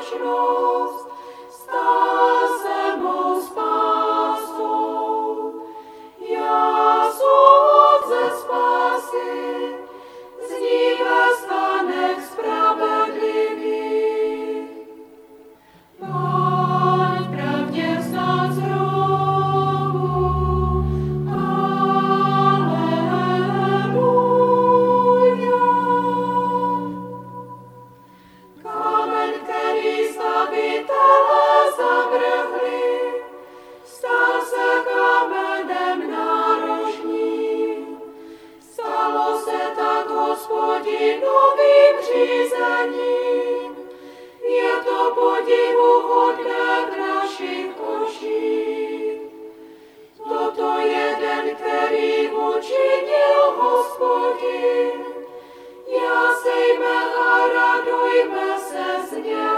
věčnost, stal se mou spásou. Já soud ze spásy, z ní ve stanek spravedlivých. Pán v pravdě vstal z hrobu, Aleluja. Kámen, který stavitelé zavrhli, stal se kamenem nárožním. Stalo se tak Hospodinovým řízením. Je to podivuhodné v našich očích. Toto je den, který učinil Hospodin. Jásejme a radujme se z něj.